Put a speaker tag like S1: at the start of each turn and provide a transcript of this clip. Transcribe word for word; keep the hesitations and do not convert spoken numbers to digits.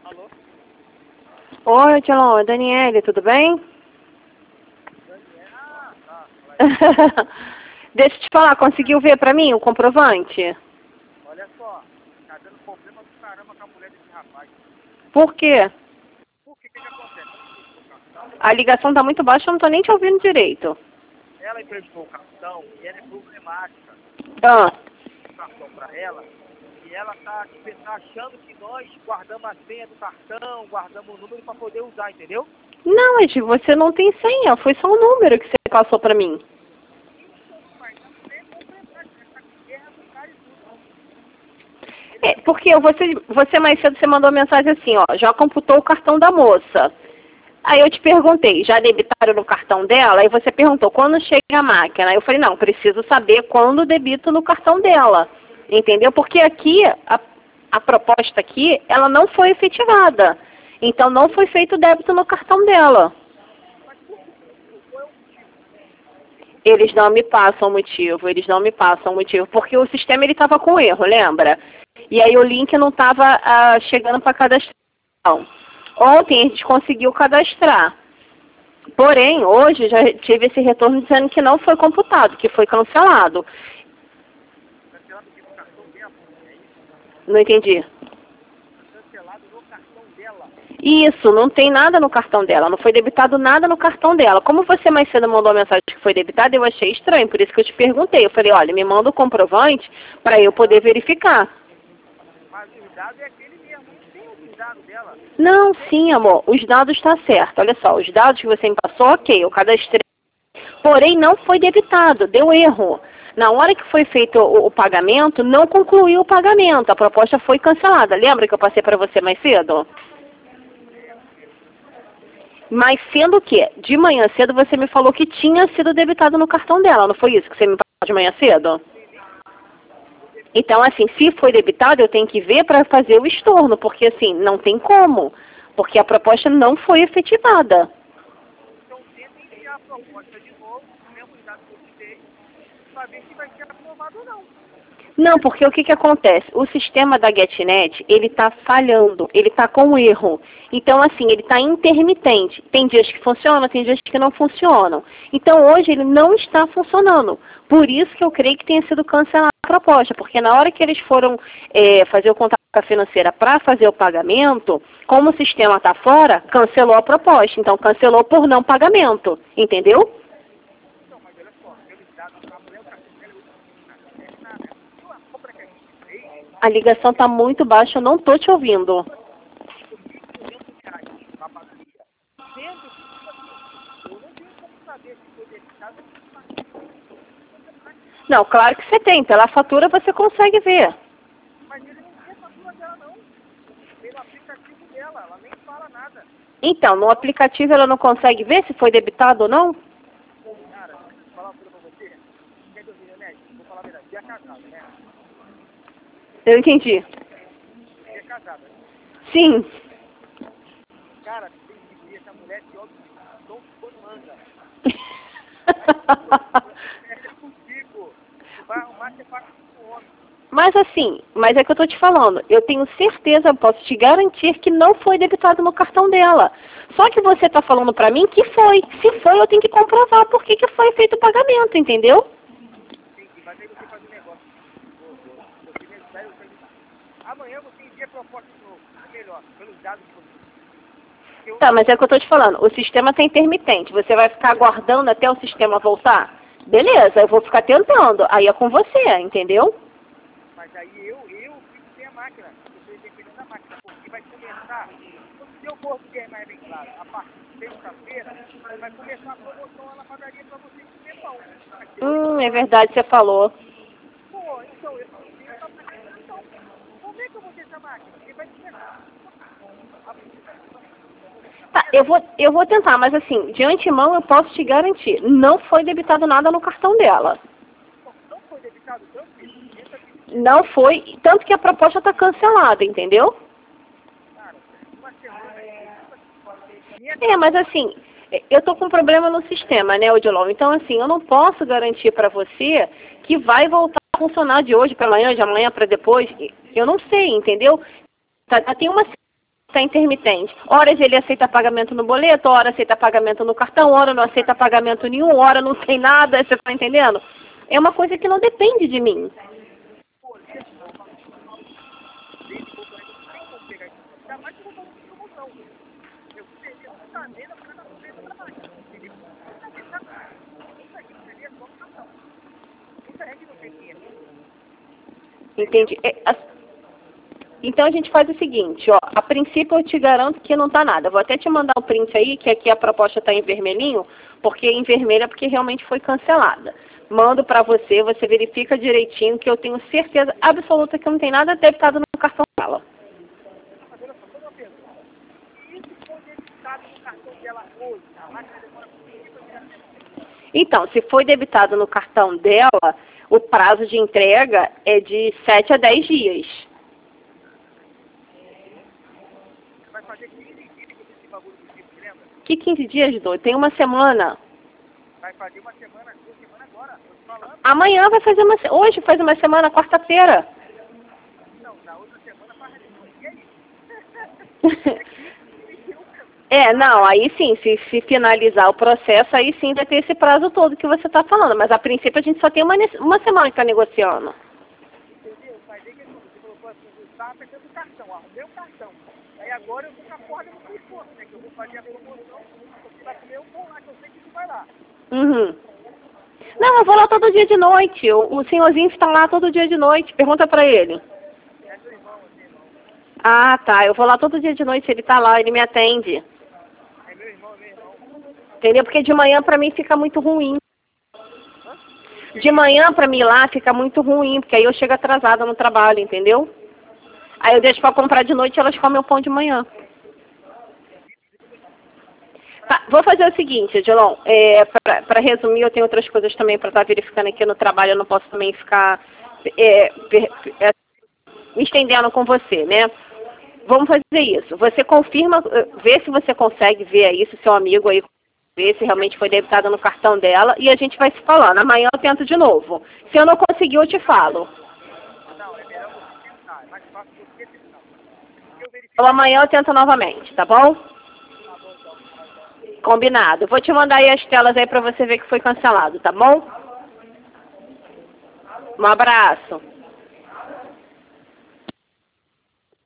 S1: Alô?
S2: Oi, Tilon, é Daniele, tudo bem?
S1: Daniel? Ah, tá.
S2: Deixa eu te falar, conseguiu ver pra mim o comprovante?
S1: Olha só, tá dando problema do caramba com a mulher desse rapaz.
S2: Por quê?
S1: Por que que que acontece? Ela emprestou o cartão,
S2: A ligação tá muito baixa, eu não tô nem te ouvindo direito.
S1: ela emprestou o cartão e ela é problemática.
S2: Ah,
S1: O cartão pra ela e ela tá, tipo, tá achando que nós guardamos a senha do cartão, guardamos o número pra poder usar, entendeu?
S2: não, Ed, você não tem senha, foi só um número que você passou pra mim.
S1: Mas a mulher é problemática, ela tá com guerra com o cara e tudo.
S2: É, porque você, você mais cedo você mandou mensagem assim, ó, já computou o cartão da moça. Aí eu te perguntei, já debitaram no cartão dela? Aí você perguntou, quando chega a máquina? Aí eu falei, não, preciso saber quando debito no cartão dela. Entendeu? Porque aqui, a, a proposta aqui, ela não foi efetivada. Então não foi feito débito no cartão dela. Eles não me passam o motivo, eles não me passam o motivo, porque o sistema ele estava com erro, lembra? E aí o link não estava ah, chegando para cadastração. Ontem a gente conseguiu cadastrar. Porém, hoje já tive esse retorno dizendo que não foi computado, que foi cancelado.
S1: Cancelado aqui no cartão dela, é isso?
S2: Não entendi.
S1: Cancelado no cartão dela.
S2: Isso, não tem nada no cartão dela, não foi debitado nada no cartão dela. Como você mais cedo mandou a mensagem que foi debitado, eu achei estranho, por isso que eu te perguntei. Eu falei, olha, me manda o comprovante para eu poder verificar.
S1: Mas os dados é aquele mesmo, não tem outros dados dela.
S2: Não, sim, amor, os dados estão certos. Olha só, os dados que você me passou, ok, eu cadastrei. Porém, não foi debitado, deu erro. Na hora que foi feito o, o pagamento, não concluiu o pagamento. A proposta foi cancelada. Lembra que eu passei para você mais cedo? Mas sendo que, de manhã cedo, você me falou que tinha sido debitado no cartão dela. Não foi isso que você me passou de manhã cedo? Então, assim, se foi debitado, eu tenho que ver para fazer o estorno. Porque, assim, não tem como. Porque a proposta não foi efetivada.
S1: Então tenta enviar a proposta de novo, com os mesmos dados que eu te dei, para ver se vai ser aprovado ou não.
S2: Não, porque o que, que acontece? O sistema da GetNet, ele está falhando, ele está com erro. Então, assim, ele está intermitente. Tem dias que funcionam, tem dias que não funcionam. Então, hoje ele não está funcionando. Por isso que eu creio que tenha sido cancelada a proposta, porque na hora que eles foram é, fazer o contato com a financeira para fazer o pagamento, como o sistema está fora, cancelou a proposta. Então, cancelou por não pagamento. Entendeu?
S1: Então, mas olha só, aqueles dados, a mulher, o cartão dela, é nada. A compra que a gente fez,
S2: A ligação está muito baixa, eu não estou te ouvindo.
S1: por mil e duzentos reais na padaria, sendo que, tipo assim, eu não tenho como saber se foi debitado ou se foi.
S2: Não, claro que você tem. Pela fatura você consegue ver.
S1: Mas ele não tem a fatura dela, não. Pelo aplicativo dela, ela nem fala nada.
S2: Então, no aplicativo ela não consegue ver se foi debitado ou não?
S1: Cara, deixa eu falar uma coisa pra você. Quer dizer, né? Vou falar a verdade. Você é casado, né?
S2: Eu entendi.
S1: Você é casada, né?
S2: Sim.
S1: Cara, tem que ver essa mulher de óbvio, não foi manga. É contigo. Vai arrumar você paga com o homem.
S2: Mas assim, mas é que eu tô te falando, eu tenho certeza, eu posso te garantir que não foi debitado no cartão dela. Só que você tá falando pra mim que foi. Se foi, eu tenho que comprovar por que que foi feito o pagamento, entendeu?
S1: Entendi, mas aí você faz um negócio. Você me ajudar, eu te ajudar. Amanhã você envia a proposta de novo. É melhor, pelos dados que você. Eu
S2: Tá, mas é o que eu tô te falando, o sistema tá intermitente. Você vai ficar aguardando até o sistema voltar? Beleza, eu vou ficar tentando. Aí é com você, entendeu?
S1: Mas aí eu, eu fico sem a máquina. Eu estou independente da máquina, porque vai começar. Se eu for ter mais bem claro, a partir de sexta-feira, vai começar a promoção lá na padaria para você comer pão. Vai ter oito
S2: Hum, é
S1: horas.
S2: verdade, você falou.
S1: Pô, então eu não tenho essa máquina, então. Como é que eu vou ter essa máquina? Porque vai começar.
S2: Tá, eu vou, eu vou tentar, mas assim, de antemão eu posso te garantir, não foi debitado nada no cartão dela.
S1: Não foi debitado tanto, filho? Entra aqui,
S2: Não foi, tanto que a proposta está cancelada, entendeu?
S1: cara, uma semana aí.
S2: É, mas assim, eu tô com um problema no sistema, né, Odilon? Então, assim, eu não posso garantir para você que vai voltar a funcionar de hoje para amanhã, de amanhã para depois. Eu não sei, entendeu? Tá, tem uma está intermitente. Horas ele aceita pagamento no boleto, hora aceita pagamento no cartão, hora não aceita pagamento nenhum, hora não tem nada, você está entendendo? É uma coisa que não depende de mim. Entendi. É, a... Então a gente faz o seguinte, ó, a princípio eu te garanto que não tá nada. Vou até te mandar o print aí, que aqui a proposta tá em vermelhinho, porque em vermelho é porque realmente foi cancelada. Mando pra você, você verifica direitinho, que eu tenho certeza absoluta que não tem nada debitado no cartão dela. Então, se foi debitado no cartão dela, o prazo de entrega é de sete a dez dias.
S1: Vai fazer quinze dias que esse bagulho do tipo, lembra?
S2: Que quinze dias, doido? Tem uma semana.
S1: Vai fazer uma semana, duas semanas agora, tô te falando.
S2: Amanhã vai fazer uma... Hoje faz uma semana, quarta-feira.
S1: Não, na outra semana faz isso.
S2: É, não, aí sim, se, se finalizar o processo, aí sim vai ter esse prazo todo que você está falando. Mas a princípio a gente só tem uma, uma semana que está negociando.
S1: Entendeu? Mas aí que você colocou assim, eu estava pensando no cartão, ó, o meu cartão. Aí agora eu vou com a porta no seu esforço, né? Que eu vou fazer a promoção, você vai comer o pão lá, que eu sei que você vai lá.
S2: Uhum. Não, eu vou lá todo dia de noite. O, o senhorzinho está lá todo dia de noite. Pergunta pra ele.
S1: É seu irmão, é seu irmão.
S2: Ah, tá. Eu vou lá todo dia de noite, ele tá lá, ele me atende.
S1: É meu irmão, é meu irmão.
S2: Entendeu? Porque de manhã pra mim fica muito ruim. De manhã pra mim lá fica muito ruim, porque aí eu chego atrasada no trabalho, entendeu? Aí eu deixo pra comprar de noite e elas comem o pão de manhã. Tá, vou fazer o seguinte, Edilon, é, para resumir, eu tenho outras coisas também para estar verificando aqui no trabalho, eu não posso também ficar é, per, é, me estendendo com você, né? Vamos fazer isso. Você confirma, vê se você consegue ver aí, se seu amigo aí, ver se realmente foi debitado no cartão dela, e a gente vai se falando. Amanhã eu tento de novo. Se eu não conseguir, eu te falo.
S1: Não, é melhor você tentar, é mais fácil você tentar. Eu verifico.
S2: Então amanhã eu tento novamente, tá bom? Combinado. Vou te mandar aí as telas aí pra você ver que foi cancelado, tá bom? Um abraço.